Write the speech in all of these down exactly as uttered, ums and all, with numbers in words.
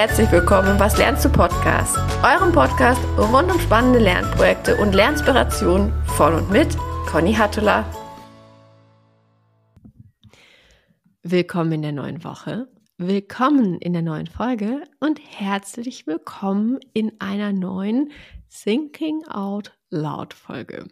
herzlich willkommen im Was lernst du Podcast, eurem Podcast rund um spannende Lernprojekte und Lerninspiration von und mit Conny Hattula. Willkommen in der neuen Woche, willkommen in der neuen Folge und herzlich willkommen in einer neuen Thinking Out Loud Folge.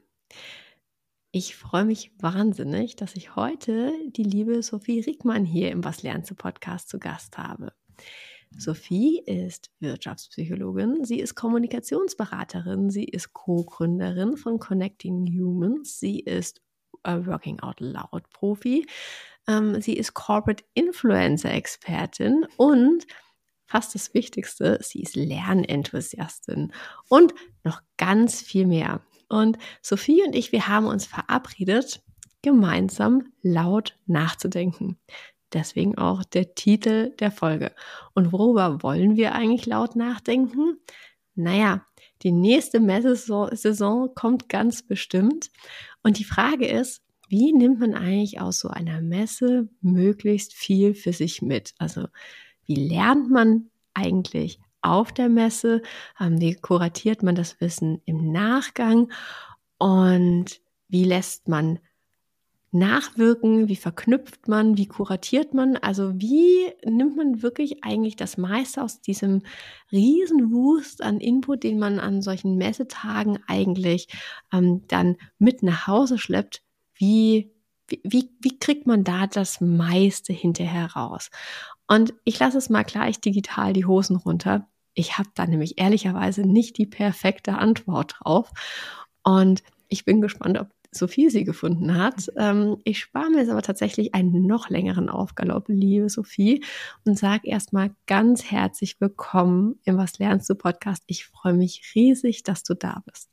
Ich freue mich wahnsinnig, dass ich heute die liebe Sophie Rickmann hier im Was lernst du Podcast zu Gast habe. Sophie ist Wirtschaftspsychologin, sie ist Kommunikationsberaterin, sie ist Co-Gründerin von Connecting Humans, sie ist äh, Working Out Loud Profi, ähm, sie ist Corporate Influencer Expertin und fast das Wichtigste, sie ist Lernenthusiastin und noch ganz viel mehr. Und Sophie und ich, wir haben uns verabredet, gemeinsam laut nachzudenken. Deswegen auch der Titel der Folge. Und worüber wollen wir eigentlich laut nachdenken? Naja, die nächste Messesaison kommt ganz bestimmt. Und die Frage ist, wie nimmt man eigentlich aus so einer Messe möglichst viel für sich mit? Also wie lernt man eigentlich auf der Messe? Wie kuratiert man das Wissen im Nachgang? Und wie lässt man nachwirken? Wie verknüpft man? Wie kuratiert man? Also wie nimmt man wirklich eigentlich das meiste aus diesem Riesenwust an Input, den man an solchen Messetagen eigentlich ähm, dann mit nach Hause schleppt? Wie, wie, wie kriegt man da das meiste hinterher raus? Und ich lasse es mal gleich digital die Hosen runter. Ich habe da nämlich ehrlicherweise nicht die perfekte Antwort drauf. Und ich bin gespannt, ob Sophie sie gefunden hat. Ähm, ich spare mir jetzt aber tatsächlich einen noch längeren Aufgalopp, liebe Sophie, und sage erstmal ganz herzlich willkommen im Was lernst du Podcast. Ich freue mich riesig, dass du da bist.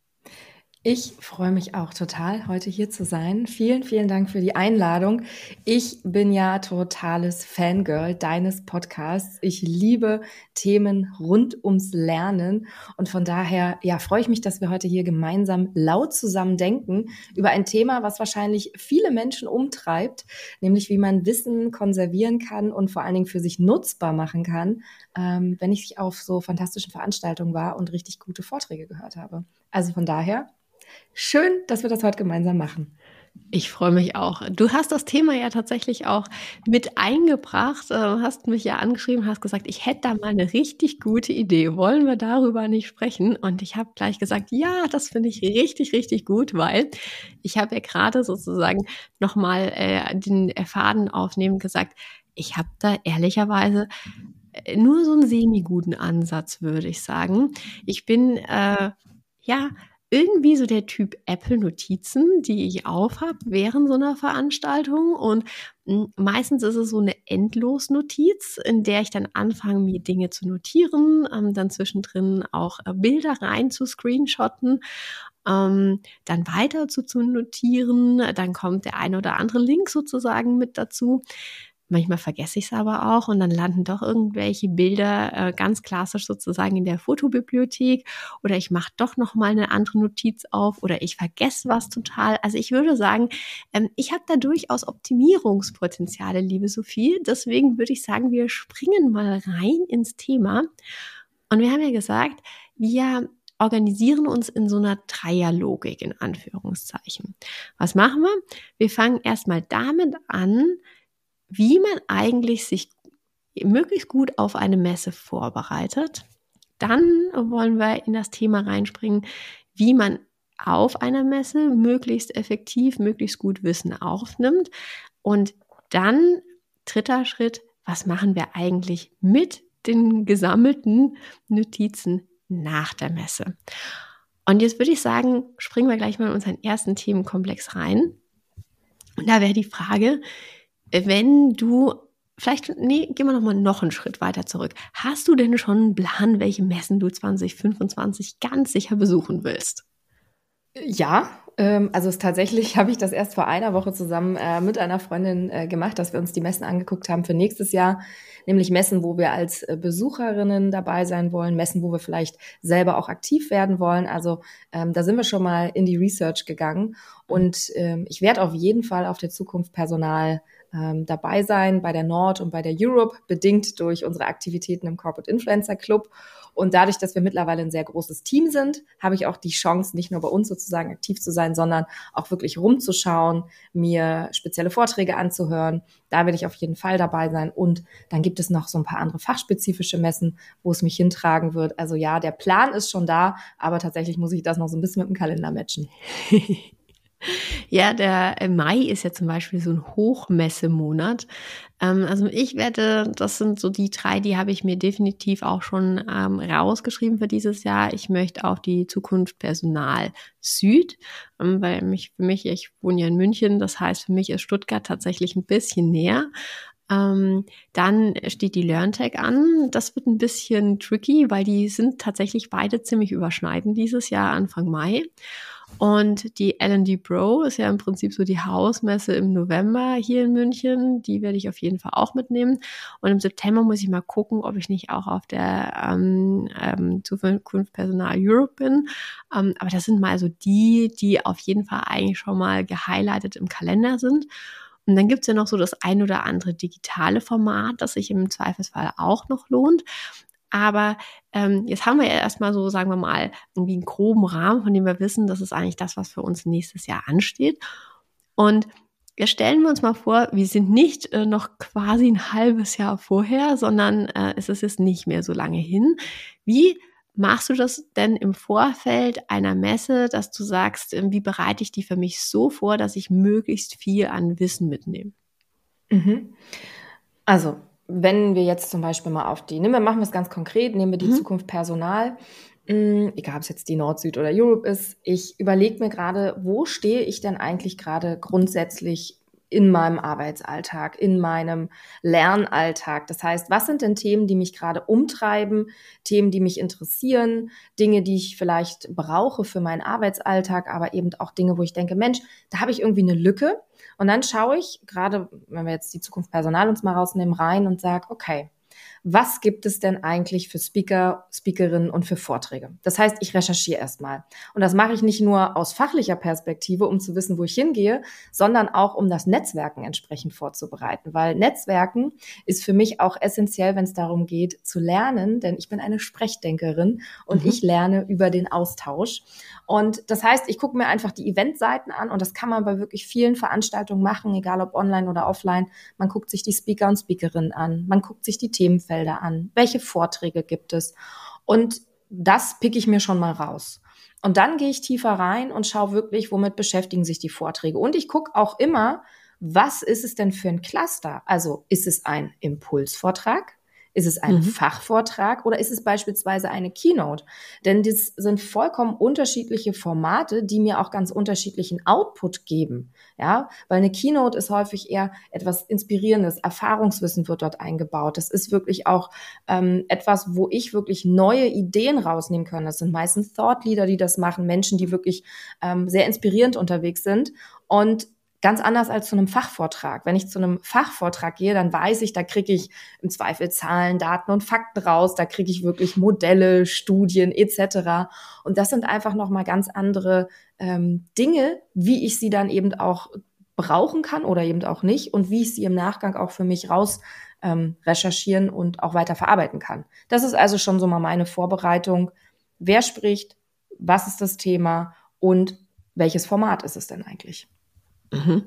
Ich freue mich auch total, heute hier zu sein. Vielen, vielen Dank für die Einladung. Ich bin ja totales Fangirl deines Podcasts. Ich liebe Themen rund ums Lernen und von daher ja, freue ich mich, dass wir heute hier gemeinsam laut zusammen denken über ein Thema, was wahrscheinlich viele Menschen umtreibt, nämlich wie man Wissen konservieren kann und vor allen Dingen für sich nutzbar machen kann, ähm, wenn ich auf so fantastischen Veranstaltungen war und richtig gute Vorträge gehört habe. Also von daher schön, dass wir das heute gemeinsam machen. Ich freue mich auch. Du hast das Thema ja tatsächlich auch mit eingebracht, hast mich ja angeschrieben, hast gesagt, ich hätte da mal eine richtig gute Idee. Wollen wir darüber nicht sprechen? Und ich habe gleich gesagt, ja, das finde ich richtig, richtig gut, weil ich habe ja gerade sozusagen nochmal äh, den Faden aufnehmen gesagt, ich habe da ehrlicherweise nur so einen semi-guten Ansatz, würde ich sagen. Ich bin, äh, ja, irgendwie so der Typ Apple-Notizen, die ich aufhab während so einer Veranstaltung und m, meistens ist es so eine Endlosnotiz, in der ich dann anfange, mir Dinge zu notieren, ähm, dann zwischendrin auch äh, Bilder rein zu screenshotten, ähm, dann weiter zu, zu notieren, dann kommt der eine oder andere Link sozusagen mit dazu. Manchmal vergesse ich es aber auch und dann landen doch irgendwelche Bilder äh, ganz klassisch sozusagen in der Fotobibliothek oder ich mache doch nochmal eine andere Notiz auf oder ich vergesse was total. Also ich würde sagen, ähm, ich habe da durchaus Optimierungspotenziale, liebe Sophie. Deswegen würde ich sagen, wir springen mal rein ins Thema. Und wir haben ja gesagt, wir organisieren uns in so einer Dreierlogik in Anführungszeichen. Was machen wir? Wir fangen erstmal damit an, wie man eigentlich sich möglichst gut auf eine Messe vorbereitet. Dann wollen wir in das Thema reinspringen, wie man auf einer Messe möglichst effektiv, möglichst gut Wissen aufnimmt. Und dann, dritter Schritt, was machen wir eigentlich mit den gesammelten Notizen nach der Messe? Und jetzt würde ich sagen, springen wir gleich mal in unseren ersten Themenkomplex rein. Und da wäre die Frage, wenn du, vielleicht, nee, gehen wir nochmal noch einen Schritt weiter zurück. Hast du denn schon einen Plan, welche Messen du zwanzig fünfundzwanzig ganz sicher besuchen willst? Ja, ähm, also es tatsächlich habe ich das erst vor einer Woche zusammen äh, mit einer Freundin äh, gemacht, dass wir uns die Messen angeguckt haben für nächstes Jahr, nämlich Messen, wo wir als äh, Besucherinnen dabei sein wollen, Messen, wo wir vielleicht selber auch aktiv werden wollen. Also ähm, da sind wir schon mal in die Research gegangen und ähm, ich werde auf jeden Fall auf der Zukunft Personal ähm, dabei sein bei der Nord und bei der Europe, bedingt durch unsere Aktivitäten im Corporate Influencer Club. Und dadurch, dass wir mittlerweile ein sehr großes Team sind, habe ich auch die Chance, nicht nur bei uns sozusagen aktiv zu sein, sondern auch wirklich rumzuschauen, mir spezielle Vorträge anzuhören. Da werde ich auf jeden Fall dabei sein. Und dann gibt es noch so ein paar andere fachspezifische Messen, wo es mich hintragen wird. Also ja, der Plan ist schon da, aber tatsächlich muss ich das noch so ein bisschen mit dem Kalender matchen. Ja, der Mai ist ja zum Beispiel so ein Hochmessemonat. Ähm, also ich werde, das sind so die drei, die habe ich mir definitiv auch schon ähm, rausgeschrieben für dieses Jahr. Ich möchte auf die Zukunft Personal Süd, ähm, weil mich, für mich, ich wohne ja in München, das heißt, für mich ist Stuttgart tatsächlich ein bisschen näher. Ähm, dann steht die LearnTech an. Das wird ein bisschen tricky, weil die sind tatsächlich beide ziemlich überschneidend dieses Jahr, Anfang Mai. Und die L and D Pro ist ja im Prinzip so die Hausmesse im November hier in München. Die werde ich auf jeden Fall auch mitnehmen. Und im September muss ich mal gucken, ob ich nicht auch auf der ähm, ähm, Zukunft Personal Europe bin. Ähm, aber das sind mal so die, die auf jeden Fall eigentlich schon mal gehighlightet im Kalender sind. Und dann gibt's ja noch so das ein oder andere digitale Format, das sich im Zweifelsfall auch noch lohnt. Aber ähm, jetzt haben wir ja erstmal so, sagen wir mal, irgendwie einen groben Rahmen, von dem wir wissen, das ist eigentlich das, was für uns nächstes Jahr ansteht. Und jetzt stellen wir uns mal vor, wir sind nicht äh, noch quasi ein halbes Jahr vorher, sondern äh, es ist jetzt nicht mehr so lange hin. Wie machst du das denn im Vorfeld einer Messe, dass du sagst, äh, wie bereite ich die für mich so vor, dass ich möglichst viel an Wissen mitnehme? Mhm. Also, wenn wir jetzt zum Beispiel mal auf die, nehmen wir, machen wir es ganz konkret, nehmen wir die Mhm. Zukunft Personal, mh, egal ob es jetzt die Nord, Süd oder Europe ist, ich überlege mir gerade, wo stehe ich denn eigentlich gerade grundsätzlich in meinem Arbeitsalltag, in meinem Lernalltag. Das heißt, was sind denn Themen, die mich gerade umtreiben, Themen, die mich interessieren, Dinge, die ich vielleicht brauche für meinen Arbeitsalltag, aber eben auch Dinge, wo ich denke, Mensch, da habe ich irgendwie eine Lücke. Und dann schaue ich, gerade wenn wir jetzt die Zukunft Personal uns mal rausnehmen, rein und sage, okay, was gibt es denn eigentlich für Speaker, Speakerinnen und für Vorträge? Das heißt, ich recherchiere erstmal. Und das mache ich nicht nur aus fachlicher Perspektive, um zu wissen, wo ich hingehe, sondern auch, um das Netzwerken entsprechend vorzubereiten. Weil Netzwerken ist für mich auch essentiell, wenn es darum geht, zu lernen, denn ich bin eine Sprechdenkerin und Mhm. ich lerne über den Austausch. Und das heißt, ich gucke mir einfach die Eventseiten an und das kann man bei wirklich vielen Veranstaltungen machen, egal ob online oder offline. Man guckt sich die Speaker und Speakerinnen an, man guckt sich die Themenfelder an, welche Vorträge gibt es und das picke ich mir schon mal raus. Und dann gehe ich tiefer rein und schaue wirklich, womit beschäftigen sich die Vorträge. Und ich gucke auch immer, was ist es denn für ein Cluster? Also ist es ein Impulsvortrag? Ist es ein Mhm. Fachvortrag oder ist es beispielsweise eine Keynote? Denn das sind vollkommen unterschiedliche Formate, die mir auch ganz unterschiedlichen Output geben. Ja, weil eine Keynote ist häufig eher etwas Inspirierendes, Erfahrungswissen wird dort eingebaut. Das ist wirklich auch ähm, etwas, wo ich wirklich neue Ideen rausnehmen kann. Das sind meistens Thought Leader, die das machen, Menschen, die wirklich ähm, sehr inspirierend unterwegs sind und ganz anders als zu einem Fachvortrag. Wenn ich zu einem Fachvortrag gehe, dann weiß ich, da kriege ich im Zweifel Zahlen, Daten und Fakten raus, da kriege ich wirklich Modelle, Studien et cetera. Und das sind einfach nochmal ganz andere ähm, Dinge, wie ich sie dann eben auch brauchen kann oder eben auch nicht und wie ich sie im Nachgang auch für mich raus ähm, recherchieren und auch weiter verarbeiten kann. Das ist also schon so mal meine Vorbereitung. Wer spricht? Was ist das Thema? Und welches Format ist es denn eigentlich? Mhm.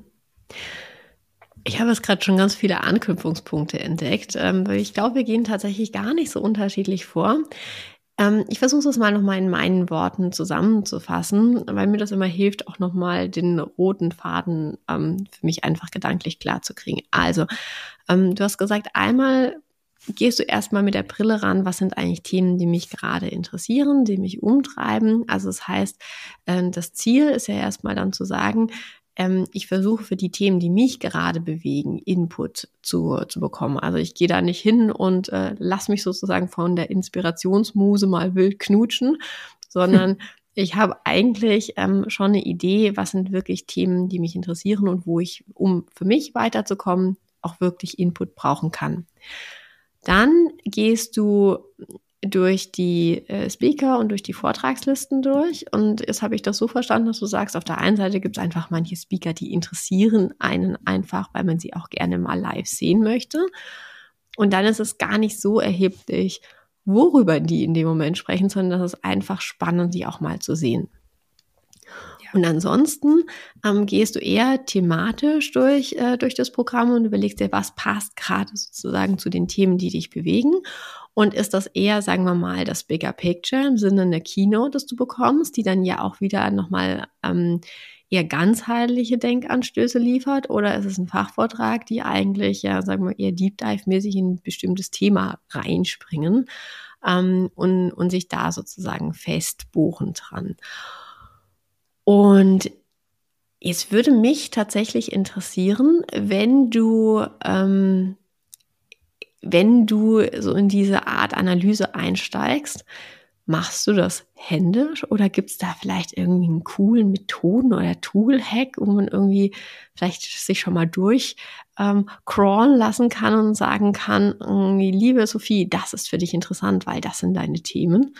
Ich habe jetzt gerade schon ganz viele Anknüpfungspunkte entdeckt, ähm, weil ich glaube, wir gehen tatsächlich gar nicht so unterschiedlich vor. Ähm, ich versuche es mal nochmal in meinen Worten zusammenzufassen, weil mir das immer hilft, auch nochmal den roten Faden ähm, für mich einfach gedanklich klar zu kriegen. Also, ähm, du hast gesagt, einmal gehst du erstmal mit der Brille ran, was sind eigentlich Themen, die mich gerade interessieren, die mich umtreiben. Also das heißt, äh, das Ziel ist ja erstmal dann zu sagen, ähm, ich versuche für die Themen, die mich gerade bewegen, Input zu, zu bekommen. Also ich gehe da nicht hin und äh, lass mich sozusagen von der Inspirationsmuse mal wild knutschen, sondern ich habe eigentlich ähm, schon eine Idee, was sind wirklich Themen, die mich interessieren und wo ich, um für mich weiterzukommen, auch wirklich Input brauchen kann. Dann gehst du durch die äh, Speaker und durch die Vortragslisten durch. Und jetzt habe ich das so verstanden, dass du sagst, auf der einen Seite gibt es einfach manche Speaker, die interessieren einen einfach, weil man sie auch gerne mal live sehen möchte. Und dann ist es gar nicht so erheblich, worüber die in dem Moment sprechen, sondern das ist einfach spannend, die auch mal zu sehen. Und ansonsten ähm, gehst du eher thematisch durch, äh, durch das Programm und überlegst dir, was passt gerade sozusagen zu den Themen, die dich bewegen. Und ist das eher, sagen wir mal, das Bigger Picture im Sinne einer Keynote, das du bekommst, die dann ja auch wieder nochmal ähm, eher ganzheitliche Denkanstöße liefert? Oder ist es ein Fachvortrag, die eigentlich, ja, sagen wir eher Deep Dive-mäßig in ein bestimmtes Thema reinspringen ähm, und, und sich da sozusagen festbuchen dran? Und jetzt würde mich tatsächlich interessieren, wenn du, ähm, wenn du so in diese Art Analyse einsteigst, machst du das händisch oder gibt es da vielleicht irgendwie einen coolen Methoden oder Tool-Hack, wo man irgendwie vielleicht sich schon mal durch ähm, crawlen lassen kann und sagen kann, liebe Sophie, das ist für dich interessant, weil das sind deine Themen?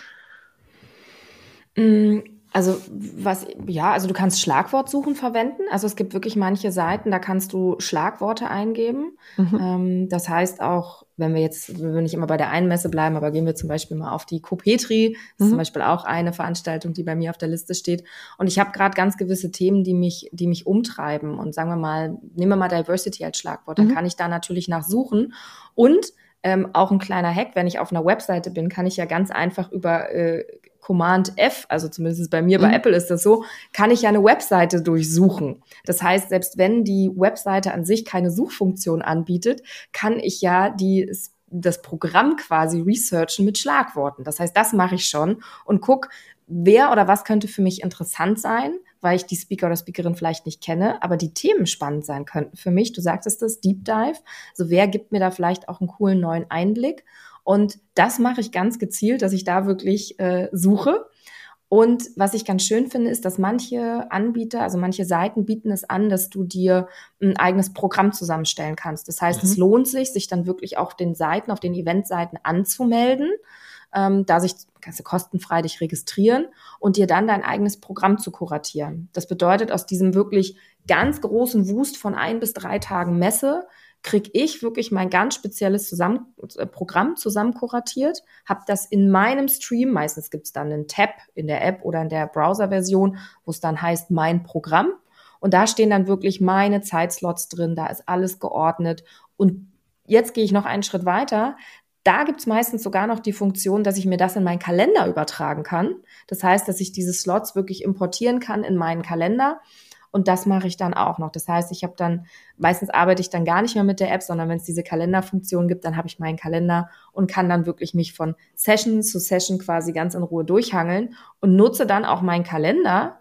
Mm. Also was, ja, also du kannst Schlagwortsuchen verwenden. Also es gibt wirklich manche Seiten, da kannst du Schlagworte eingeben. Mhm. Ähm, das heißt auch, wenn wir jetzt, wenn wir nicht immer bei der einen Messe bleiben, aber gehen wir zum Beispiel mal auf die Copetri, das mhm. ist zum Beispiel auch eine Veranstaltung, die bei mir auf der Liste steht. Und ich habe gerade ganz gewisse Themen, die mich, die mich umtreiben. Und sagen wir mal, nehmen wir mal Diversity als Schlagwort, dann mhm. kann ich da natürlich nachsuchen. Und ähm, auch ein kleiner Hack, wenn ich auf einer Webseite bin, kann ich ja ganz einfach über äh, Command F, also zumindest bei mir, bei mhm. Apple ist das so, kann ich ja eine Webseite durchsuchen. Das heißt, selbst wenn die Webseite an sich keine Suchfunktion anbietet, kann ich ja die, das Programm quasi researchen mit Schlagworten. Das heißt, das mache ich schon und guck, wer oder was könnte für mich interessant sein, weil ich die Speaker oder Speakerin vielleicht nicht kenne, aber die Themen spannend sein könnten für mich. Du sagtest das, Deep Dive. Also wer gibt mir da vielleicht auch einen coolen neuen Einblick? Und das mache ich ganz gezielt, dass ich da wirklich äh, suche. Und was ich ganz schön finde, ist, dass manche Anbieter, also manche Seiten bieten es an, dass du dir ein eigenes Programm zusammenstellen kannst. Das heißt, mhm. es lohnt sich, sich dann wirklich auf den Seiten, auf den Eventseiten anzumelden. Ähm, da sich, kannst du kostenfrei dich registrieren und dir dann dein eigenes Programm zu kuratieren. Das bedeutet, aus diesem wirklich ganz großen Wust von ein bis drei Tagen Messe kriege ich wirklich mein ganz spezielles zusammen, äh, Programm zusammen kuratiert, habe das in meinem Stream, meistens gibt es dann einen Tab in der App oder in der Browser-Version, wo es dann heißt mein Programm und da stehen dann wirklich meine Zeitslots drin, da ist alles geordnet und jetzt gehe ich noch einen Schritt weiter. Da gibt's meistens sogar noch die Funktion, dass ich mir das in meinen Kalender übertragen kann. Das heißt, dass ich diese Slots wirklich importieren kann in meinen Kalender. Und das mache ich dann auch noch. Das heißt, ich habe dann, meistens arbeite ich dann gar nicht mehr mit der App, sondern wenn es diese Kalenderfunktion gibt, dann habe ich meinen Kalender und kann dann wirklich mich von Session zu Session quasi ganz in Ruhe durchhangeln und nutze dann auch meinen Kalender,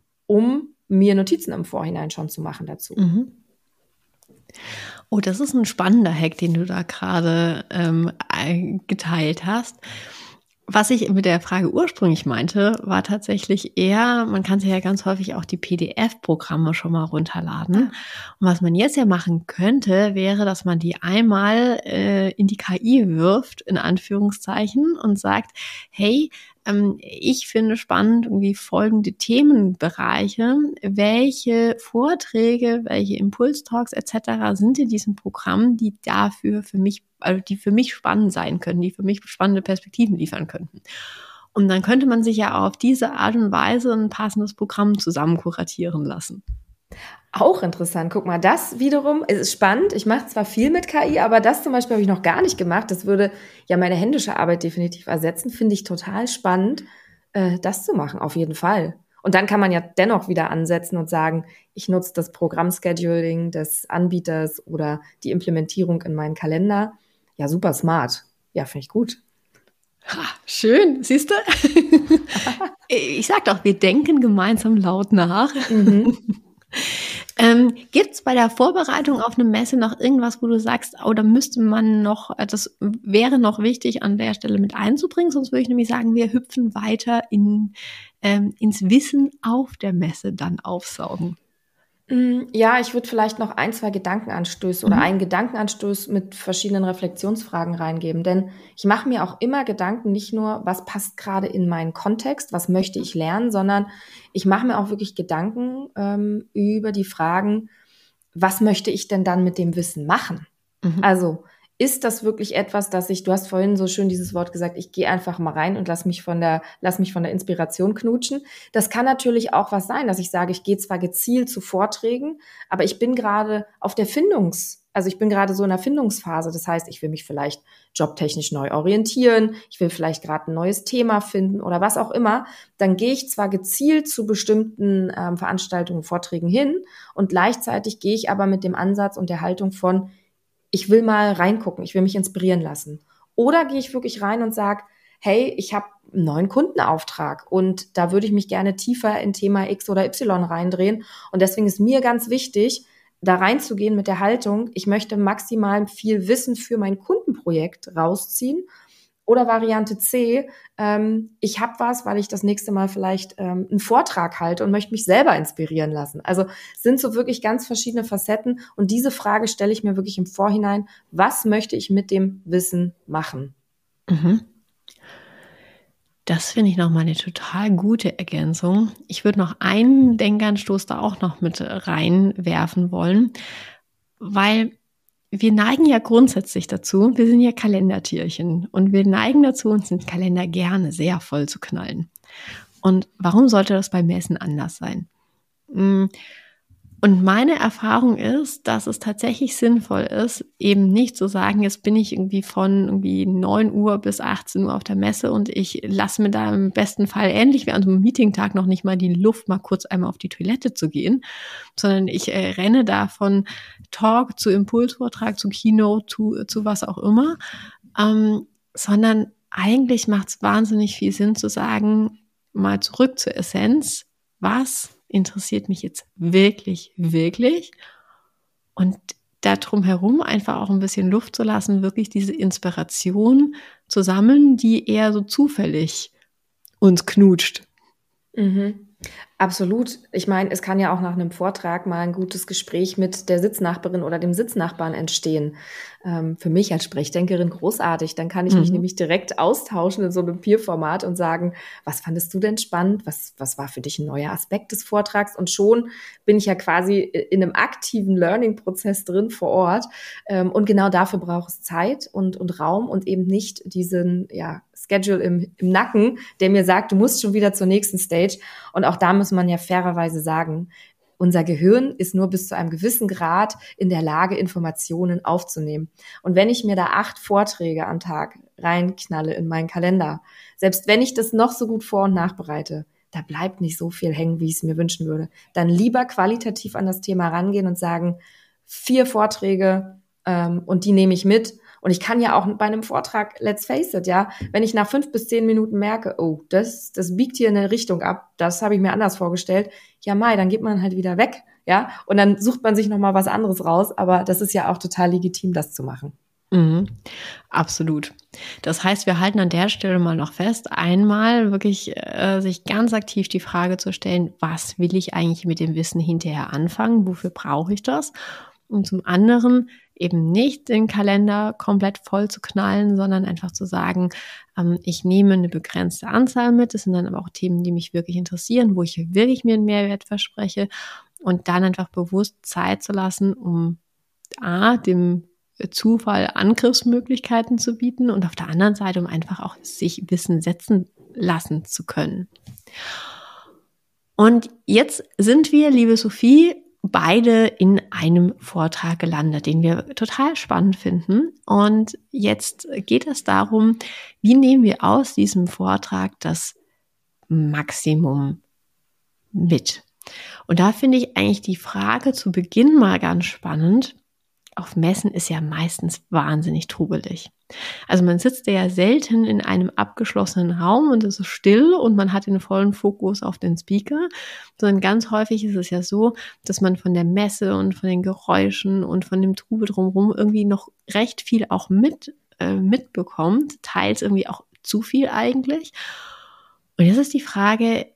um mir Notizen im Vorhinein schon zu machen dazu. Mhm. Oh, das ist ein spannender Hack, den du da gerade ähm, geteilt hast. Was ich mit der Frage ursprünglich meinte, war tatsächlich eher, man kann sich ja ganz häufig auch die P D F-Programme schon mal runterladen. Und was man jetzt ja machen könnte, wäre, dass man die einmal äh, in die K I wirft, in Anführungszeichen, und sagt, hey, ähm, ich finde spannend irgendwie folgende Themenbereiche. Welche Vorträge, welche Impulstalks et cetera sind in diesem Programm, die dafür für mich, also die für mich spannend sein können, die für mich spannende Perspektiven liefern könnten. Und dann könnte man sich ja auf diese Art und Weise ein passendes Programm zusammen kuratieren lassen. Auch interessant. Guck mal, das wiederum ist spannend. Ich mache zwar viel mit K I, aber das zum Beispiel habe ich noch gar nicht gemacht. Das würde ja meine händische Arbeit definitiv ersetzen. Finde ich total spannend, äh, das zu machen, auf jeden Fall. Und dann kann man ja dennoch wieder ansetzen und sagen, ich nutze das Programm-Scheduling des Anbieters oder die Implementierung in meinen Kalender. Ja, super smart. Ja, finde ich gut. Ha, schön, siehst du? Ich sag doch, wir denken gemeinsam laut nach. Mhm. ähm, gibt es bei der Vorbereitung auf eine Messe noch irgendwas, wo du sagst, oh, da müsste man noch, das wäre noch wichtig an der Stelle mit einzubringen? Sonst würde ich nämlich sagen, wir hüpfen weiter in, ähm, ins Wissen auf der Messe dann aufsaugen. Ja, ich würde vielleicht noch ein, zwei Gedankenanstöße oder Mhm. einen Gedankenanstoß mit verschiedenen Reflexionsfragen reingeben. Denn ich mache mir auch immer Gedanken, nicht nur, was passt gerade in meinen Kontext, was möchte ich lernen, sondern ich mache mir auch wirklich Gedanken ähm, über die Fragen, was möchte ich denn dann mit dem Wissen machen? Mhm. Also ist das wirklich etwas, dass ich, du hast vorhin so schön dieses Wort gesagt, ich gehe einfach mal rein und lass mich von der, lass mich von der Inspiration knutschen. Das kann natürlich auch was sein, dass ich sage, ich gehe zwar gezielt zu Vorträgen, aber ich bin gerade auf der Findungs, also ich bin gerade so in der Findungsphase. Das heißt, ich will mich vielleicht jobtechnisch neu orientieren, ich will vielleicht gerade ein neues Thema finden oder was auch immer. Dann gehe ich zwar gezielt zu bestimmten ähm, Veranstaltungen, Vorträgen hin und gleichzeitig gehe ich aber mit dem Ansatz und der Haltung von, ich will mal reingucken, ich will mich inspirieren lassen. Oder gehe ich wirklich rein und sage, hey, ich habe einen neuen Kundenauftrag und da würde ich mich gerne tiefer in Thema X oder Y reindrehen. Und deswegen ist mir ganz wichtig, da reinzugehen mit der Haltung, ich möchte maximal viel Wissen für mein Kundenprojekt rausziehen. Oder Variante C, ähm, ich habe was, weil ich das nächste Mal vielleicht ähm, einen Vortrag halte und möchte mich selber inspirieren lassen. Also sind so wirklich ganz verschiedene Facetten. Und diese Frage stelle ich mir wirklich im Vorhinein, was möchte ich mit dem Wissen machen? Mhm. Das finde ich noch mal 'ne total gute Ergänzung. Ich würde noch einen Denkanstoß da auch noch mit reinwerfen wollen, weil wir neigen ja grundsätzlich dazu, wir sind ja Kalendertierchen und wir neigen dazu, uns den Kalender gerne sehr voll zu knallen. Und warum sollte das beim Messen anders sein? Hm, und meine Erfahrung ist, dass es tatsächlich sinnvoll ist, eben nicht zu sagen, jetzt bin ich irgendwie von irgendwie neun Uhr bis achtzehn Uhr auf der Messe und ich lasse mir da im besten Fall ähnlich wie an so einem Meetingtag noch nicht mal die Luft, mal kurz einmal auf die Toilette zu gehen, sondern ich äh, renne da von Talk zu Impulsvortrag, zu Keynote, zu, zu was auch immer, ähm, sondern eigentlich macht es wahnsinnig viel Sinn zu sagen, mal zurück zur Essenz, was interessiert mich jetzt wirklich, wirklich? Und da drum herum einfach auch ein bisschen Luft zu lassen, wirklich diese Inspiration zu sammeln, die eher so zufällig uns knutscht. Mhm. Absolut. Ich meine, es kann ja auch nach einem Vortrag mal ein gutes Gespräch mit der Sitznachbarin oder dem Sitznachbarn entstehen. Ähm, für mich als Sprechdenkerin großartig. Dann kann ich mich Mhm. nämlich direkt austauschen in so einem Peer-Format und sagen: „Was fandest du denn spannend? Was was war für dich ein neuer Aspekt des Vortrags?“ Und schon bin ich ja quasi in einem aktiven Learning-Prozess drin vor Ort. Ähm, und genau dafür braucht es Zeit und und Raum und eben nicht diesen, ja, Schedule im im Nacken, der mir sagt: „Du musst schon wieder zur nächsten Stage.“ Und auch da muss man ja fairerweise sagen, unser Gehirn ist nur bis zu einem gewissen Grad in der Lage, Informationen aufzunehmen. Und wenn ich mir da acht Vorträge am Tag reinknalle in meinen Kalender, selbst wenn ich das noch so gut vor- und nachbereite, da bleibt nicht so viel hängen, wie ich es mir wünschen würde. Dann lieber qualitativ an das Thema rangehen und sagen, vier Vorträge ähm, und die nehme ich mit. Und ich kann ja auch bei einem Vortrag, let's face it, ja, wenn ich nach fünf bis zehn Minuten merke, oh, das, das biegt hier in eine Richtung ab, das habe ich mir anders vorgestellt, ja, Mai, dann geht man halt wieder weg, ja, und dann sucht man sich nochmal was anderes raus, aber das ist ja auch total legitim, das zu machen. Mhm. Absolut. Das heißt, wir halten an der Stelle mal noch fest, einmal wirklich äh, sich ganz aktiv die Frage zu stellen, was will ich eigentlich mit dem Wissen hinterher anfangen? Wofür brauche ich das? Und zum anderen eben nicht den Kalender komplett voll zu knallen, sondern einfach zu sagen, ähm, ich nehme eine begrenzte Anzahl mit. Das sind dann aber auch Themen, die mich wirklich interessieren, wo ich wirklich mir einen Mehrwert verspreche und dann einfach bewusst Zeit zu lassen, um A, dem Zufall Angriffsmöglichkeiten zu bieten und auf der anderen Seite, um einfach auch sich Wissen setzen lassen zu können. Und jetzt sind wir, liebe Sophie, beide in einem Vortrag gelandet, den wir total spannend finden. Und jetzt geht es darum, wie nehmen wir aus diesem Vortrag das Maximum mit? Und da finde ich eigentlich die Frage zu Beginn mal ganz spannend. Auf Messen ist ja meistens wahnsinnig trubelig. Also man sitzt ja selten in einem abgeschlossenen Raum und es ist still und man hat den vollen Fokus auf den Speaker, sondern ganz häufig ist es ja so, dass man von der Messe und von den Geräuschen und von dem Trubel drumherum irgendwie noch recht viel auch mit, äh, mitbekommt, teils irgendwie auch zu viel eigentlich. Und jetzt ist die Frage,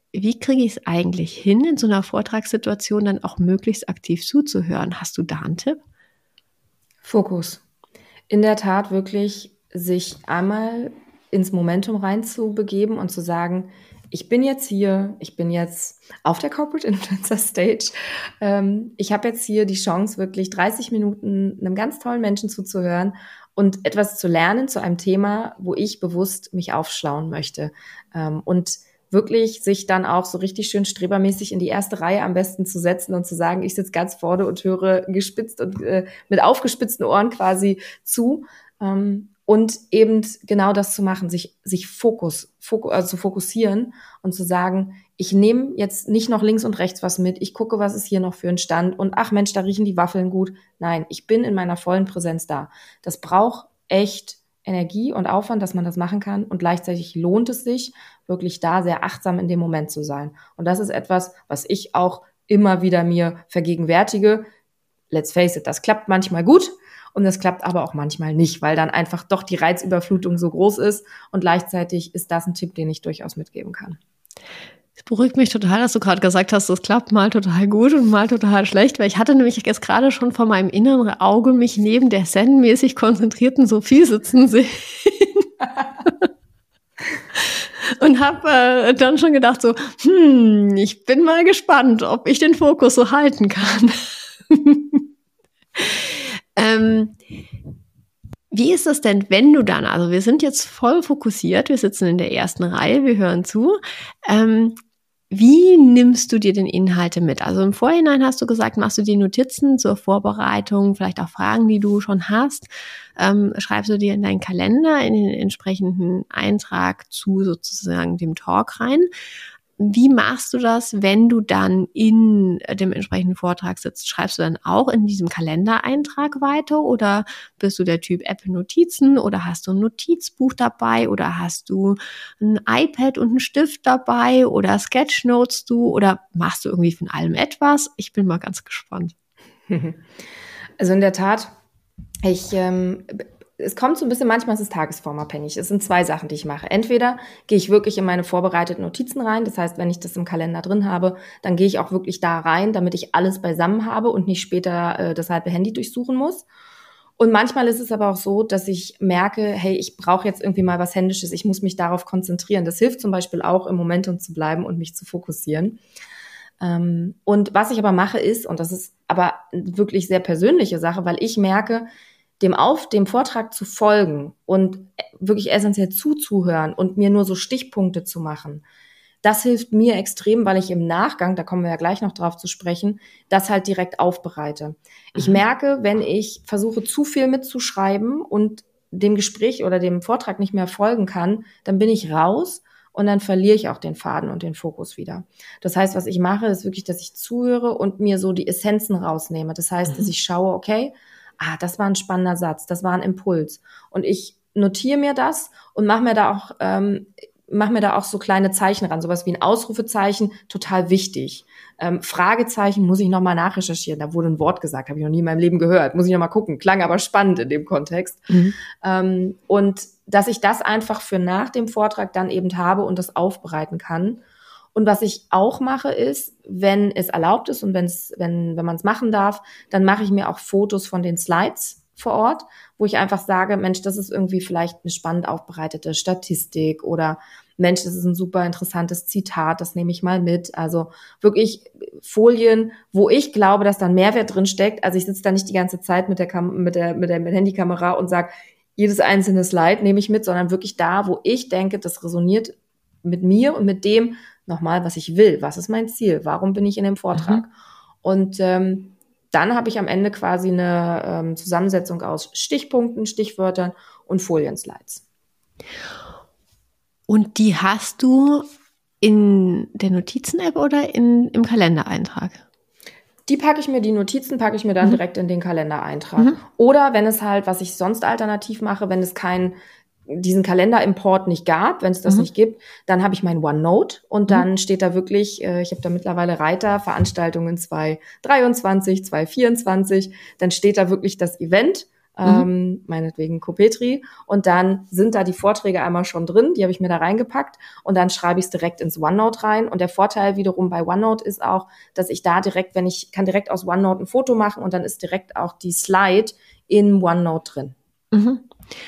wie kriege ich es eigentlich hin, in so einer Vortragssituation dann auch möglichst aktiv zuzuhören? Hast du da einen Tipp? Fokus. In der Tat wirklich sich einmal ins Momentum reinzubegeben und zu sagen, ich bin jetzt hier, ich bin jetzt auf der Corporate Influencer Stage. Ähm, ich habe jetzt hier die Chance, wirklich dreißig Minuten einem ganz tollen Menschen zuzuhören und etwas zu lernen zu einem Thema, wo ich bewusst mich aufschlauen möchte. Ähm, und wirklich sich dann auch so richtig schön strebermäßig in die erste Reihe am besten zu setzen und zu sagen, ich sitze ganz vorne und höre gespitzt und äh, mit aufgespitzten Ohren quasi zu. Ähm, und eben genau das zu machen, sich sich Fokus, Fokus also zu fokussieren und zu sagen, ich nehme jetzt nicht noch links und rechts was mit, ich gucke, was ist hier noch für ein Stand und ach Mensch, da riechen die Waffeln gut. Nein, ich bin in meiner vollen Präsenz da. Das braucht echt Energie und Aufwand, dass man das machen kann und gleichzeitig lohnt es sich, wirklich da sehr achtsam in dem Moment zu sein. Und das ist etwas, was ich auch immer wieder mir vergegenwärtige. Let's face it, das klappt manchmal gut und das klappt aber auch manchmal nicht, weil dann einfach doch die Reizüberflutung so groß ist und gleichzeitig ist das ein Tipp, den ich durchaus mitgeben kann. Es beruhigt mich total, dass du gerade gesagt hast, das klappt mal total gut und mal total schlecht, weil ich hatte nämlich jetzt gerade schon vor meinem inneren Auge mich neben der zen-mäßig konzentrierten Sophie sitzen sehen. Und habe äh, dann schon gedacht so, hm, ich bin mal gespannt, ob ich den Fokus so halten kann. ähm, wie ist das denn, wenn du dann, also wir sind jetzt voll fokussiert, wir sitzen in der ersten Reihe, wir hören zu, ähm, wie nimmst du dir den Inhalte mit? Also im Vorhinein hast du gesagt, machst du die Notizen zur Vorbereitung, vielleicht auch Fragen, die du schon hast, ähm, schreibst du dir in deinen Kalender, in den entsprechenden Eintrag zu sozusagen dem Talk rein. Wie machst du das, wenn du dann in dem entsprechenden Vortrag sitzt? Schreibst du dann auch in diesem Kalendereintrag weiter oder bist du der Typ Apple Notizen oder hast du ein Notizbuch dabei oder hast du ein iPad und einen Stift dabei oder Sketchnotes du oder machst du irgendwie von allem etwas? Ich bin mal ganz gespannt. Also in der Tat, ich ähm, es kommt so ein bisschen, manchmal ist es tagesformabhängig. Es sind zwei Sachen, die ich mache. Entweder gehe ich wirklich in meine vorbereiteten Notizen rein. Das heißt, wenn ich das im Kalender drin habe, dann gehe ich auch wirklich da rein, damit ich alles beisammen habe und nicht später äh, das halbe Handy durchsuchen muss. Und manchmal ist es aber auch so, dass ich merke, hey, ich brauche jetzt irgendwie mal was Händisches. Ich muss mich darauf konzentrieren. Das hilft zum Beispiel auch, im Momentum zu bleiben und mich zu fokussieren. Ähm, und was ich aber mache ist, und das ist aber wirklich sehr persönliche Sache, weil ich merke, dem auf dem Vortrag zu folgen und wirklich essentiell zuzuhören und mir nur so Stichpunkte zu machen, das hilft mir extrem, weil ich im Nachgang, da kommen wir ja gleich noch drauf zu sprechen, das halt direkt aufbereite. Ich mhm. merke, wenn ich versuche, zu viel mitzuschreiben und dem Gespräch oder dem Vortrag nicht mehr folgen kann, dann bin ich raus und dann verliere ich auch den Faden und den Fokus wieder. Das heißt, was ich mache, ist wirklich, dass ich zuhöre und mir so die Essenzen rausnehme. Das heißt, mhm. dass ich schaue, okay, ah, das war ein spannender Satz, das war ein Impuls. Und ich notiere mir das und mache mir da auch, ähm, mache mir da auch so kleine Zeichen ran, sowas wie ein Ausrufezeichen, total wichtig. Ähm, Fragezeichen muss ich nochmal nachrecherchieren. Da wurde ein Wort gesagt, habe ich noch nie in meinem Leben gehört. Muss ich nochmal gucken. Klang aber spannend in dem Kontext. Mhm. Ähm, und dass ich das einfach für nach dem Vortrag dann eben habe und das aufbereiten kann. Und was ich auch mache ist, wenn es erlaubt ist und wenn es, wenn, wenn man es machen darf, dann mache ich mir auch Fotos von den Slides vor Ort, wo ich einfach sage, Mensch, das ist irgendwie vielleicht eine spannend aufbereitete Statistik oder Mensch, das ist ein super interessantes Zitat, das nehme ich mal mit. Also wirklich Folien, wo ich glaube, dass da ein Mehrwert drin steckt. Also ich sitze da nicht die ganze Zeit mit der, Kam- mit der, mit der, mit der Handykamera und sage, jedes einzelne Slide nehme ich mit, sondern wirklich da, wo ich denke, das resoniert mit mir und mit dem, nochmal, was ich will. Was ist mein Ziel? Warum bin ich in dem Vortrag? Mhm. Und ähm, dann habe ich am Ende quasi eine ähm, Zusammensetzung aus Stichpunkten, Stichwörtern und Folienslides. Und die hast du in der Notizen-App oder in, im Kalendereintrag? Die packe ich mir, die Notizen packe ich mir dann mhm. direkt in den Kalendereintrag. Mhm. Oder wenn es halt, was ich sonst alternativ mache, wenn es kein diesen Kalenderimport nicht gab, wenn es das mhm. nicht gibt, dann habe ich mein OneNote und dann mhm. steht da wirklich, äh, ich habe da mittlerweile Reiter, Veranstaltungen zwanzig dreiundzwanzig, zwanzig vierundzwanzig, dann steht da wirklich das Event ähm, mhm. meinetwegen Copetri, und dann sind da die Vorträge einmal schon drin, die habe ich mir da reingepackt und dann schreibe ich es direkt ins OneNote rein. Und der Vorteil wiederum bei OneNote ist auch, dass ich da direkt, wenn ich kann direkt aus OneNote ein Foto machen und dann ist direkt auch die Slide in OneNote drin. Mhm.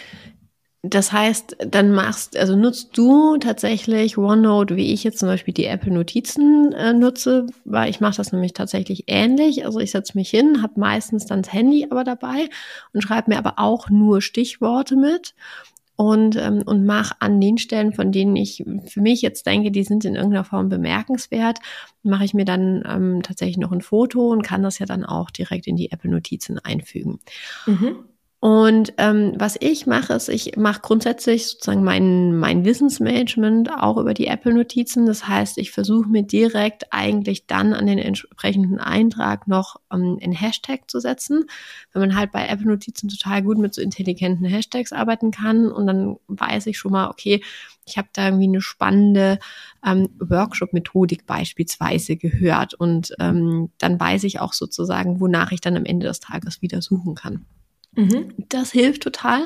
Das heißt, dann machst, also nutzt du tatsächlich OneNote, wie ich jetzt zum Beispiel die Apple Notizen äh, nutze, weil ich mache das nämlich tatsächlich ähnlich. Also ich setze mich hin, habe meistens dann das Handy aber dabei und schreibe mir aber auch nur Stichworte mit und ähm, und mache an den Stellen, von denen ich für mich jetzt denke, die sind in irgendeiner Form bemerkenswert, mache ich mir dann ähm, tatsächlich noch ein Foto und kann das ja dann auch direkt in die Apple Notizen einfügen. Mhm. Und ähm, was ich mache, ist, ich mache grundsätzlich sozusagen mein, mein Wissensmanagement auch über die Apple-Notizen. Das heißt, ich versuche mir direkt eigentlich dann an den entsprechenden Eintrag noch ähm, einen Hashtag zu setzen, wenn man halt bei Apple-Notizen total gut mit so intelligenten Hashtags arbeiten kann. Und dann weiß ich schon mal, okay, ich habe da irgendwie eine spannende ähm, Workshop-Methodik beispielsweise gehört. Und ähm, dann weiß ich auch sozusagen, wonach ich dann am Ende des Tages wieder suchen kann. Mhm. Das hilft total.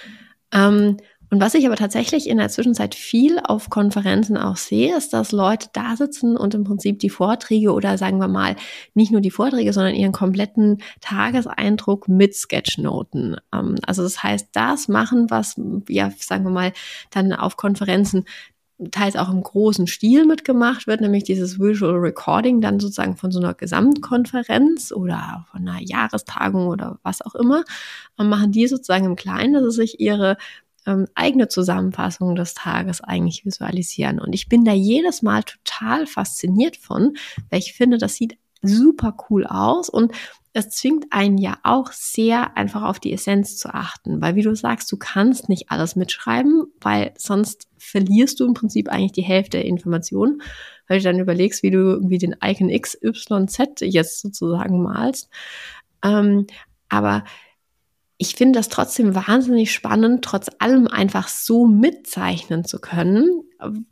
Ähm, und was ich aber tatsächlich in der Zwischenzeit viel auf Konferenzen auch sehe, ist, dass Leute da sitzen und im Prinzip die Vorträge oder sagen wir mal nicht nur die Vorträge, sondern ihren kompletten Tageseindruck mit Sketchnoten. Ähm, also das heißt, das machen, was, ja, sagen wir mal, dann auf Konferenzen teils auch im großen Stil mitgemacht wird, nämlich dieses Visual Recording dann sozusagen von so einer Gesamtkonferenz oder von einer Jahrestagung oder was auch immer, und machen die sozusagen im Kleinen, dass sie sich ihre ähm, eigene Zusammenfassung des Tages eigentlich visualisieren. Und ich bin da jedes Mal total fasziniert von, weil ich finde, das sieht super cool aus und es zwingt einen ja auch sehr einfach auf die Essenz zu achten, weil wie du sagst, du kannst nicht alles mitschreiben, weil sonst verlierst du im Prinzip eigentlich die Hälfte der Informationen, weil du dann überlegst, wie du irgendwie den Icon X, Y, Z jetzt sozusagen malst. Ähm, aber ich finde das trotzdem wahnsinnig spannend, trotz allem einfach so mitzeichnen zu können,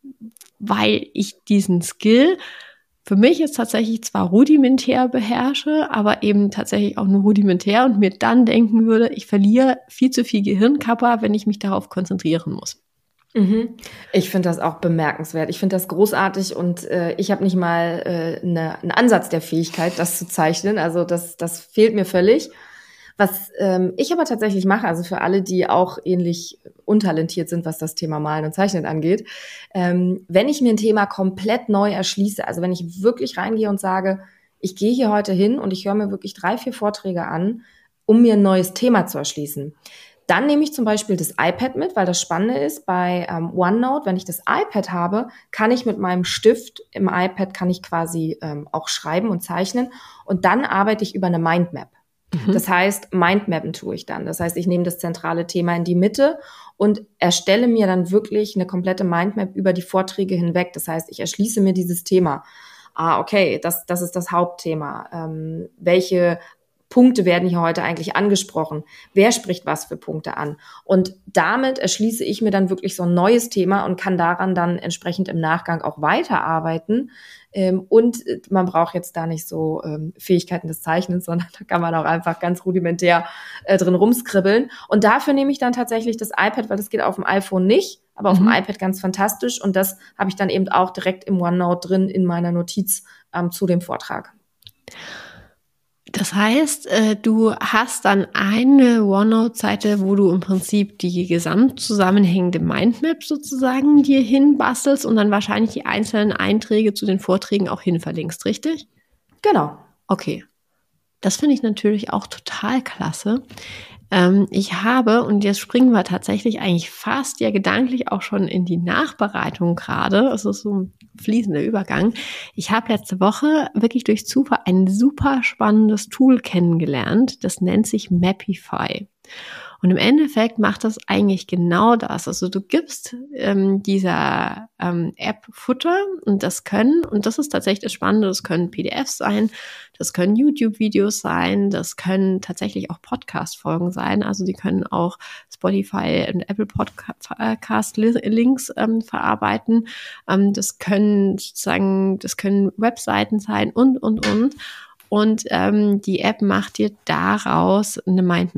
weil ich diesen Skill für mich jetzt tatsächlich zwar rudimentär beherrsche, aber eben tatsächlich auch nur rudimentär und mir dann denken würde, ich verliere viel zu viel Gehirnkappa, wenn ich mich darauf konzentrieren muss. Mhm. Ich finde das auch bemerkenswert. Ich finde das großartig und äh, ich habe nicht mal äh, ne, einen Ansatz der Fähigkeit, das zu zeichnen. Also das, das fehlt mir völlig. Was ähm, ich aber tatsächlich mache, also für alle, die auch ähnlich untalentiert sind, was das Thema Malen und Zeichnen angeht, ähm, wenn ich mir ein Thema komplett neu erschließe, also wenn ich wirklich reingehe und sage, ich gehe hier heute hin und ich höre mir wirklich drei, vier Vorträge an, um mir ein neues Thema zu erschließen, dann nehme ich zum Beispiel das iPad mit, weil das Spannende ist, bei ähm, OneNote, wenn ich das iPad habe, kann ich mit meinem Stift im iPad, kann ich quasi ähm, auch schreiben und zeichnen und dann arbeite ich über eine Mindmap. Mhm. Das heißt, Mindmappen tue ich dann. Das heißt, ich nehme das zentrale Thema in die Mitte und erstelle mir dann wirklich eine komplette Mindmap über die Vorträge hinweg. Das heißt, ich erschließe mir dieses Thema. Ah, okay, das, das ist das Hauptthema. Ähm, welche Punkte werden hier heute eigentlich angesprochen? Wer spricht was für Punkte an? Und damit erschließe ich mir dann wirklich so ein neues Thema und kann daran dann entsprechend im Nachgang auch weiterarbeiten. Ähm, und man braucht jetzt da nicht so ähm, Fähigkeiten des Zeichnens, sondern da kann man auch einfach ganz rudimentär äh, drin rumskribbeln. Und dafür nehme ich dann tatsächlich das iPad, weil das geht auf dem iPhone nicht, aber auf mhm. dem iPad ganz fantastisch. Und das habe ich dann eben auch direkt im OneNote drin in meiner Notiz ähm, zu dem Vortrag. Das heißt, du hast dann eine OneNote-Seite, wo du im Prinzip die gesamt zusammenhängende Mindmap sozusagen dir hinbastelst und dann wahrscheinlich die einzelnen Einträge zu den Vorträgen auch hinverlinkst, richtig? Genau. Okay. Das finde ich natürlich auch total klasse. Ähm, ich habe, und jetzt springen wir tatsächlich eigentlich fast ja gedanklich auch schon in die Nachbereitung gerade, es ist so ein fließender Übergang. Ich habe letzte Woche wirklich durch Zufall ein super spannendes Tool kennengelernt, das nennt sich Mapify. Und im Endeffekt macht das eigentlich genau das. Also du gibst ähm, dieser ähm, App Futter und das können, und das ist tatsächlich das Spannende, das können P D Fs sein, das können YouTube-Videos sein, das können tatsächlich auch Podcast-Folgen sein. Also die können auch Spotify und Apple Podcast-Links ähm, verarbeiten. Ähm, das können sozusagen, das können Webseiten sein und, und, und. Und ähm, die App macht dir daraus eine Mindmap.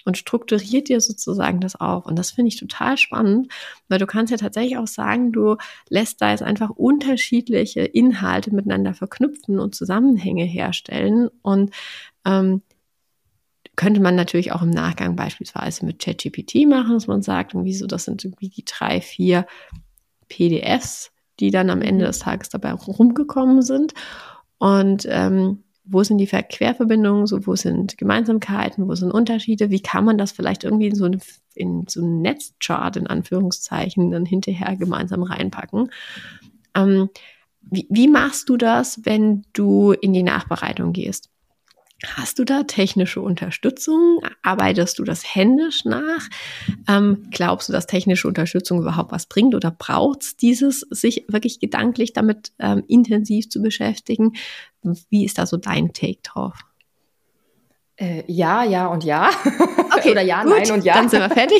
und strukturiert dir sozusagen das auf. Und das finde ich total spannend, weil du kannst ja tatsächlich auch sagen, du lässt da jetzt einfach unterschiedliche Inhalte miteinander verknüpfen und Zusammenhänge herstellen. Und ähm, könnte man natürlich auch im Nachgang beispielsweise mit ChatGPT machen, dass man sagt, irgendwie so, das sind irgendwie die drei, vier P D Fs, die dann am Ende des Tages dabei rumgekommen sind. Und ähm, wo sind die Querverbindungen, so, wo sind Gemeinsamkeiten, wo sind Unterschiede, wie kann man das vielleicht irgendwie in so, eine, in so einen Netzchart in Anführungszeichen dann hinterher gemeinsam reinpacken. Ähm, wie, wie machst du das, wenn du in die Nachbereitung gehst? Hast du da technische Unterstützung? Arbeitest du das händisch nach? Ähm, glaubst du, dass technische Unterstützung überhaupt was bringt oder braucht es dieses, sich wirklich gedanklich damit ähm, intensiv zu beschäftigen? Wie ist da so dein Take drauf? Äh, ja, ja und ja. Okay, oder ja, gut, nein und ja. Dann sind wir fertig.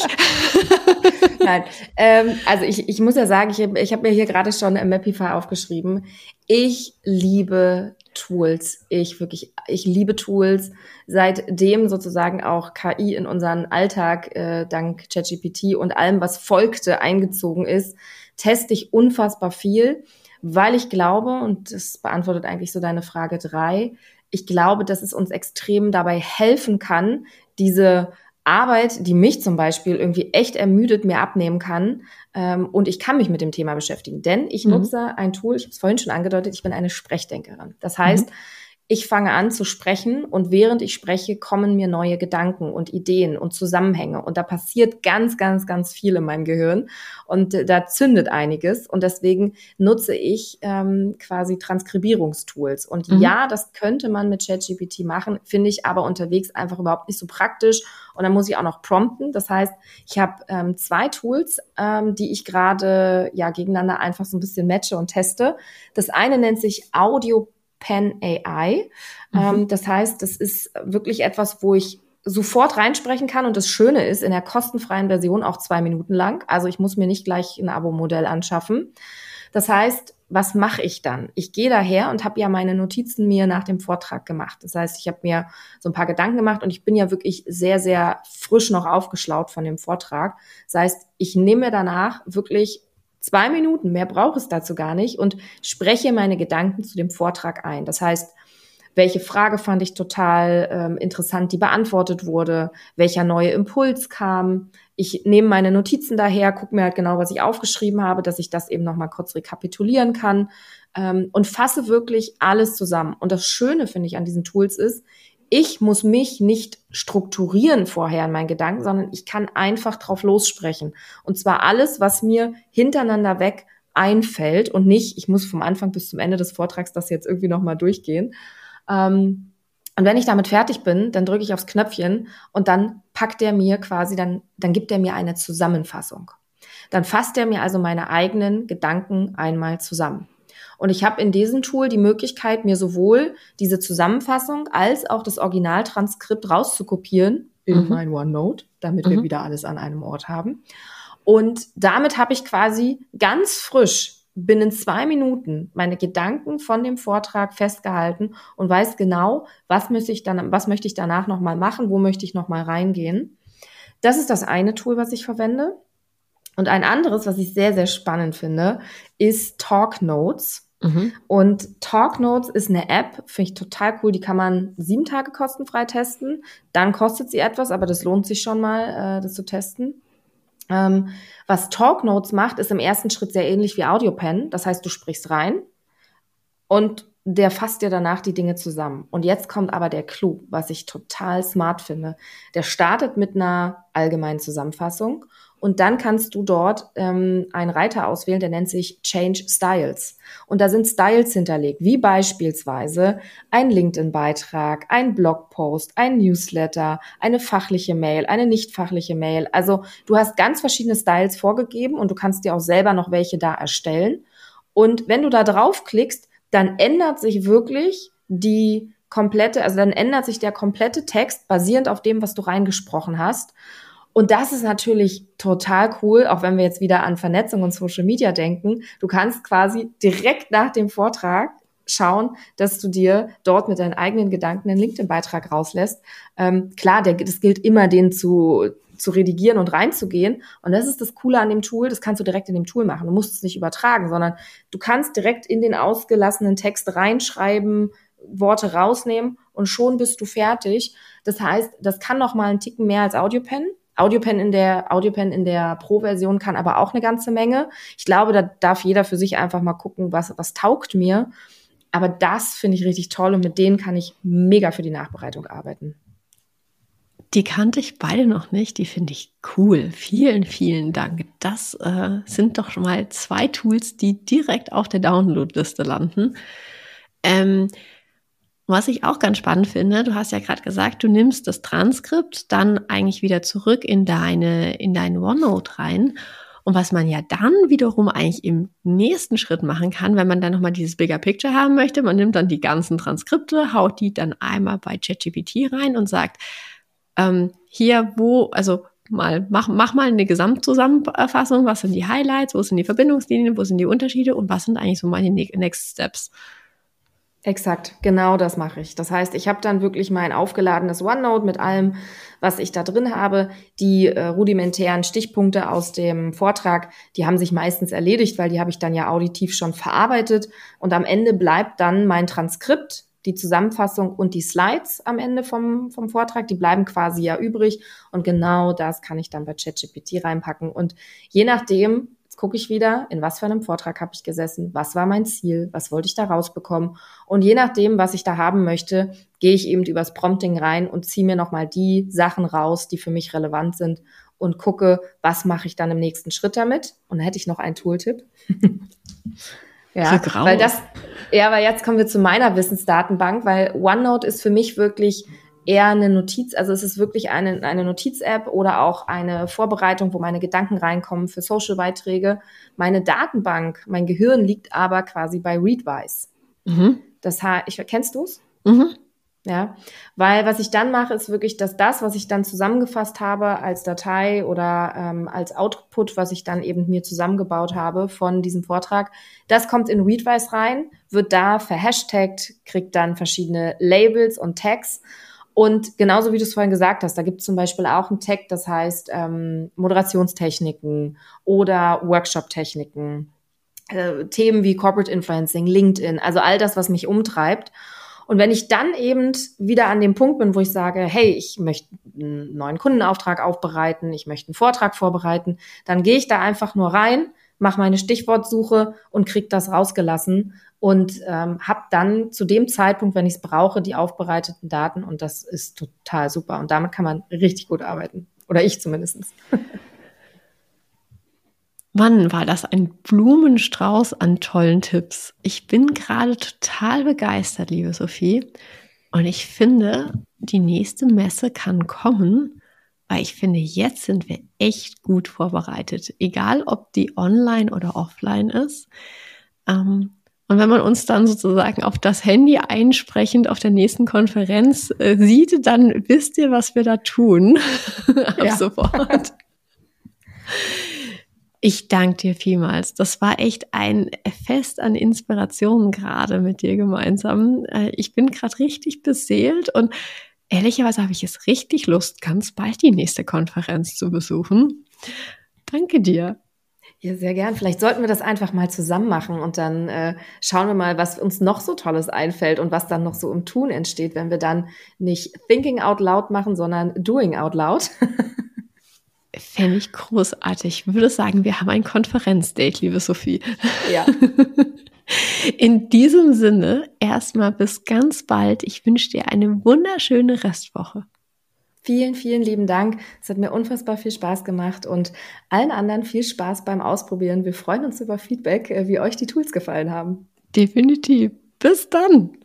Nein, ähm, also ich, ich muss ja sagen, ich, ich habe mir hier gerade schon im Mapify aufgeschrieben, ich liebe Tools. Ich wirklich, ich liebe Tools. Seitdem sozusagen auch K I in unseren Alltag äh, dank ChatGPT und allem, was folgte, eingezogen ist, teste ich unfassbar viel, weil ich glaube, und das beantwortet eigentlich so deine Frage drei, ich glaube, dass es uns extrem dabei helfen kann, diese Arbeit, die mich zum Beispiel irgendwie echt ermüdet, mir abnehmen kann. Ähm, und ich kann mich mit dem Thema beschäftigen. Denn ich mhm. nutze ein Tool, ich habe es vorhin schon angedeutet, ich bin eine Sprechdenkerin. Das heißt, mhm. ich fange an zu sprechen und während ich spreche, kommen mir neue Gedanken und Ideen und Zusammenhänge. Und da passiert ganz, ganz, ganz viel in meinem Gehirn. Und äh, da zündet einiges. Und deswegen nutze ich ähm, quasi Transkribierungstools. Und mhm. ja, das könnte man mit ChatGPT machen, finde ich aber unterwegs einfach überhaupt nicht so praktisch. Und dann muss ich auch noch prompten. Das heißt, ich habe ähm, zwei Tools, ähm, die ich gerade ja gegeneinander einfach so ein bisschen matche und teste. Das eine nennt sich Audio Pen A I. Mhm. Ähm, das heißt, das ist wirklich etwas, wo ich sofort reinsprechen kann. Und das Schöne ist, in der kostenfreien Version auch zwei Minuten lang. Also ich muss mir nicht gleich ein Abo-Modell anschaffen. Das heißt, was mache ich dann? Ich gehe daher und habe ja meine Notizen mir nach dem Vortrag gemacht. Das heißt, ich habe mir so ein paar Gedanken gemacht und ich bin ja wirklich sehr, sehr frisch noch aufgeschlaut von dem Vortrag. Das heißt, ich nehme danach wirklich zwei Minuten, mehr brauche es dazu gar nicht und spreche meine Gedanken zu dem Vortrag ein. Das heißt, welche Frage fand ich total ähm, interessant, die beantwortet wurde, welcher neue Impuls kam. Ich nehme meine Notizen daher, gucke mir halt genau, was ich aufgeschrieben habe, dass ich das eben nochmal kurz rekapitulieren kann ähm, und fasse wirklich alles zusammen. Und das Schöne, finde ich, an diesen Tools ist, ich muss mich nicht strukturieren vorher in meinen Gedanken, sondern ich kann einfach drauf lossprechen. Und zwar alles, was mir hintereinander weg einfällt und nicht, ich muss vom Anfang bis zum Ende des Vortrags das jetzt irgendwie nochmal durchgehen. Ähm, und wenn ich damit fertig bin, dann drücke ich aufs Knöpfchen und dann packt der mir quasi, dann, dann gibt er mir eine Zusammenfassung. Dann fasst er mir also meine eigenen Gedanken einmal zusammen. Und ich habe in diesem Tool die Möglichkeit, mir sowohl diese Zusammenfassung als auch das Originaltranskript rauszukopieren in mhm. mein OneNote, damit mhm. wir wieder alles an einem Ort haben. Und damit habe ich quasi ganz frisch binnen zwei Minuten meine Gedanken von dem Vortrag festgehalten und weiß genau, was möchte ich dann, was möchte ich danach nochmal machen, wo möchte ich nochmal reingehen. Das ist das eine Tool, was ich verwende. Und ein anderes, was ich sehr, sehr spannend finde, ist TalkNotes. Mhm. Und TalkNotes ist eine App, finde ich total cool, die kann man sieben Tage kostenfrei testen. Dann kostet sie etwas, aber das lohnt sich schon mal, das zu testen. Ähm, was TalkNotes macht, ist im ersten Schritt sehr ähnlich wie AudioPen. Das heißt, du sprichst rein und der fasst dir danach die Dinge zusammen. Und jetzt kommt aber der Clou, was ich total smart finde. Der startet mit einer allgemeinen Zusammenfassung und dann kannst du dort ähm, einen Reiter auswählen, der nennt sich Change Styles. Und da sind Styles hinterlegt, wie beispielsweise ein LinkedIn-Beitrag, ein Blogpost, ein Newsletter, eine fachliche Mail, eine nicht fachliche Mail. Also du hast ganz verschiedene Styles vorgegeben und du kannst dir auch selber noch welche da erstellen. Und wenn du da draufklickst, dann ändert sich wirklich die komplette, also dann ändert sich der komplette Text basierend auf dem, was du reingesprochen hast. Und das ist natürlich total cool, auch wenn wir jetzt wieder an Vernetzung und Social Media denken. Du kannst quasi direkt nach dem Vortrag schauen, dass du dir dort mit deinen eigenen Gedanken einen LinkedIn-Beitrag rauslässt. Ähm, klar, der, das gilt immer, den zu, zu redigieren und reinzugehen. Und das ist das Coole an dem Tool, das kannst du direkt in dem Tool machen. Du musst es nicht übertragen, sondern du kannst direkt in den ausgelassenen Text reinschreiben, Worte rausnehmen und schon bist du fertig. Das heißt, das kann noch mal einen Ticken mehr als AudioPen. AudioPen in der AudioPen in der Pro-Version kann aber auch eine ganze Menge. Ich glaube, da darf jeder für sich einfach mal gucken, was was taugt mir. Aber das finde ich richtig toll und mit denen kann ich mega für die Nachbereitung arbeiten. Die kannte ich beide noch nicht, die finde ich cool. Vielen, vielen Dank. Das äh, sind doch schon mal zwei Tools, die direkt auf der Downloadliste landen. Ähm, Was ich auch ganz spannend finde, du hast ja gerade gesagt, du nimmst das Transkript dann eigentlich wieder zurück in deine, in dein OneNote rein. Und was man ja dann wiederum eigentlich im nächsten Schritt machen kann, wenn man dann nochmal dieses Bigger Picture haben möchte, man nimmt dann die ganzen Transkripte, haut die dann einmal bei ChatGPT rein und sagt, ähm, hier, wo, also mal, mach, mach mal eine Gesamtzusammenfassung, was sind die Highlights, wo sind die Verbindungslinien, wo sind die Unterschiede und was sind eigentlich so meine Next Steps? Exakt, genau das mache ich. Das heißt, ich habe dann wirklich mein aufgeladenes OneNote mit allem, was ich da drin habe. Die äh, rudimentären Stichpunkte aus dem Vortrag, die haben sich meistens erledigt, weil die habe ich dann ja auditiv schon verarbeitet. Und am Ende bleibt dann mein Transkript, die Zusammenfassung und die Slides am Ende vom, vom Vortrag. Die bleiben quasi ja übrig. Und genau das kann ich dann bei ChatGPT reinpacken. Und je nachdem, gucke ich wieder, in was für einem Vortrag habe ich gesessen, was war mein Ziel, was wollte ich da rausbekommen. Und je nachdem, was ich da haben möchte, gehe ich eben übers Prompting rein und ziehe mir nochmal die Sachen raus, die für mich relevant sind und gucke, was mache ich dann im nächsten Schritt damit. Und dann hätte ich noch einen Tooltip. Ja, weil das, ja, aber jetzt kommen wir zu meiner Wissensdatenbank, weil OneNote ist für mich wirklich eher eine Notiz, also es ist wirklich eine, eine Notiz-App oder auch eine Vorbereitung, wo meine Gedanken reinkommen für Social-Beiträge. Meine Datenbank, mein Gehirn liegt aber quasi bei Readwise. Mhm. Das heißt, ich, kennst du es? Mhm. Ja, weil was ich dann mache, ist wirklich, dass das, was ich dann zusammengefasst habe als Datei oder ähm, als Output, was ich dann eben mir zusammengebaut habe von diesem Vortrag, das kommt in Readwise rein, wird da verhashtagt, kriegt dann verschiedene Labels und Tags. Und genauso wie du es vorhin gesagt hast, da gibt es zum Beispiel auch einen Tag, das heißt ähm, Moderationstechniken oder Workshop-Techniken, äh, Themen wie Corporate Influencing, LinkedIn, also all das, was mich umtreibt. Und wenn ich dann eben wieder an dem Punkt bin, wo ich sage, hey, ich möchte einen neuen Kundenauftrag aufbereiten, ich möchte einen Vortrag vorbereiten, dann gehe ich da einfach nur rein, mache meine Stichwortsuche und kriege das rausgelassen und ähm, habe dann zu dem Zeitpunkt, wenn ich es brauche, die aufbereiteten Daten und das ist total super. Und damit kann man richtig gut arbeiten. Oder ich zumindest. Mann, war das ein Blumenstrauß an tollen Tipps. Ich bin gerade total begeistert, liebe Sophie. Und ich finde, die nächste Messe kann kommen, weil ich finde, jetzt sind wir echt gut vorbereitet. Egal, ob die online oder offline ist. Ähm, Und wenn man uns dann sozusagen auf das Handy einsprechend auf der nächsten Konferenz äh, sieht, dann wisst ihr, was wir da tun. Ab ja. sofort. Ich danke dir vielmals. Das war echt ein Fest an Inspirationen gerade mit dir gemeinsam. Äh, ich bin gerade richtig beseelt und ehrlicherweise habe ich jetzt richtig Lust, ganz bald die nächste Konferenz zu besuchen. Danke dir. Ja, sehr gern. Vielleicht sollten wir das einfach mal zusammen machen und dann äh, schauen wir mal, was uns noch so Tolles einfällt und was dann noch so im Tun entsteht, wenn wir dann nicht Thinking out loud machen, sondern Doing out loud. Fände ich großartig. Ich würde sagen, wir haben ein Konferenzdate, liebe Sophie. Ja. In diesem Sinne, erstmal bis ganz bald. Ich wünsche dir eine wunderschöne Restwoche. Vielen, vielen lieben Dank. Es hat mir unfassbar viel Spaß gemacht und allen anderen viel Spaß beim Ausprobieren. Wir freuen uns über Feedback, wie euch die Tools gefallen haben. Definitiv. Bis dann.